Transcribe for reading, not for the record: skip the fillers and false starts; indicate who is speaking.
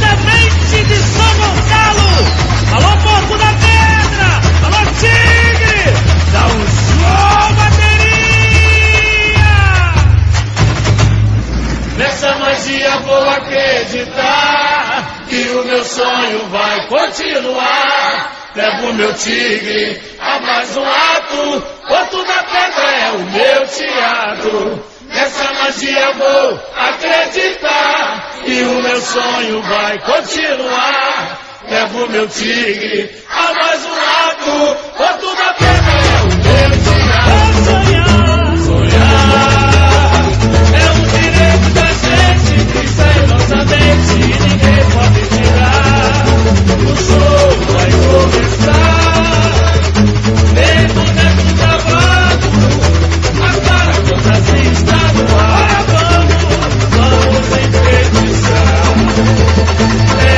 Speaker 1: diretamente de São Gonçalo. Alô, Porto da Pedra! Alô, Tigre! Dá um show, bateria! Nessa magia vou acreditar que o meu sonho vai continuar. Levo meu tigre a mais um ato, Porto da Pedra é o meu teatro. Nessa magia vou acreditar que o meu sonho vai continuar. Levo meu tigre a mais um ato, Porto da Pedra é o meu teatro. Sonhar é um direito da gente, isso é nossa mente e ninguém pode tirar. O show vai começar, mesmo dentro da barco, as maravilhas estão no ar. Vamos enfeitiçar.